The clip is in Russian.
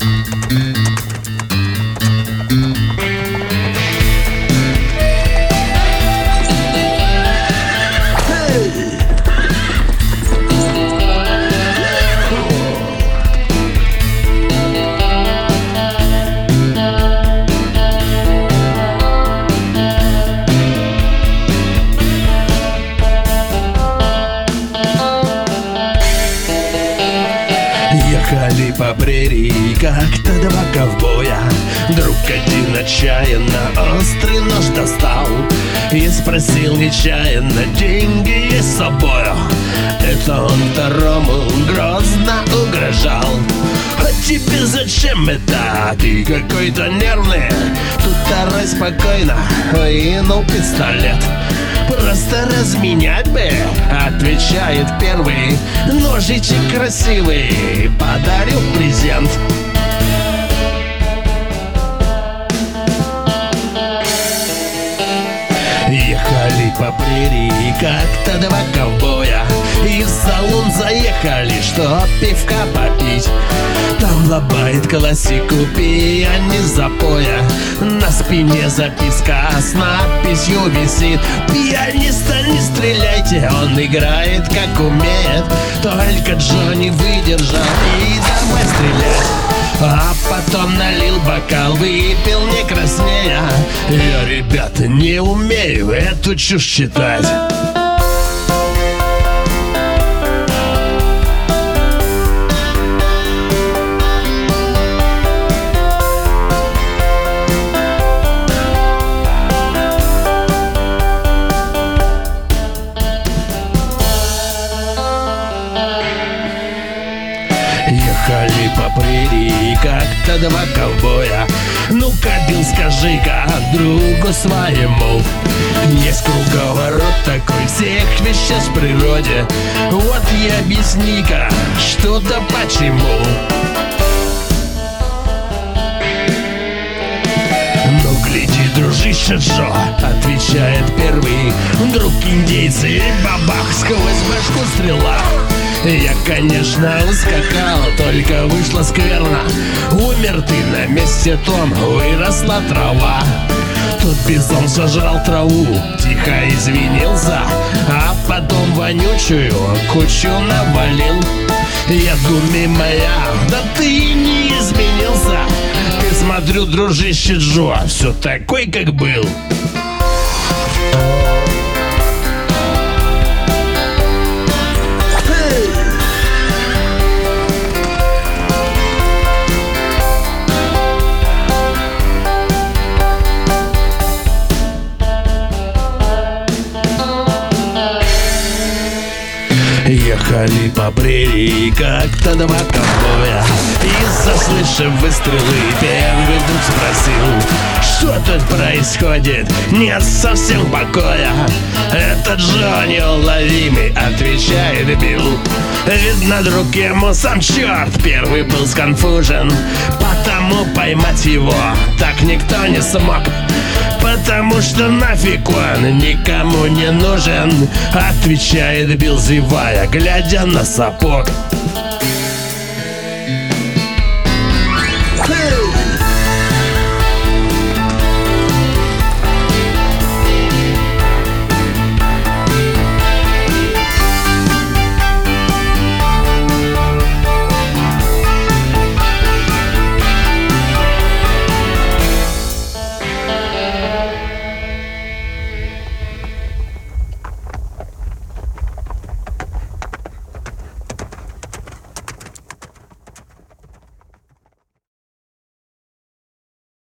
Ехали по прерии как-то два ковбоя. Друг один отчаянно острый нож достал и спросил нечаянно: деньги есть с собою? Это он второму грозно угрожал: а тебе зачем это? Ты какой-то нервный. Тут второй спокойно вынул пистолет. Просто разменять бы, отвечает первый. Ножичек красивый, подарю презент. Ехали по прерии как-то два ковбоя и в салон заехали, чтоб пивка попить. Там лобает классику пьяни запоя. На спине записка с надписью висит: пианиста не стреляйте, он играет как умеет. Только Джо не выдержал и давай стрелять. А потом налил бокал, выпил не краснея. Я, ребята, не умею эту чушь читать. Ехали по прерии как-то два ковбоя. Ну-ка, Билл, скажи-ка другу своему: есть круговорот такой всех веществ в природе. Вот и объясни-ка, что да почему. Ну, гляди, дружище Джо, отвечает первый. Вдруг индейцы и бабах, сквозь башку стрела. Я, конечно, ускакал, только вышло скверно. Умер ты на месте том, выросла трава. Тут бизон сожрал траву, тихо извинился, а потом вонючую кучу навалил. Я думаю, моя, да ты не изменился. Ты, смотрю, дружище Джо, все такой, как был. Ехали по прерии как-то два ковбоя и, заслышав выстрелы, первый вдруг спросил: что тут происходит? Нет совсем покоя. Это Джо неуловимый, отвечает Билл. Видно, друг ему сам черт первый был сконфужен, потому поймать его так никто не смог. Потому что нафиг он никому не нужен, отвечает Билл, зевая, глядя на сапог.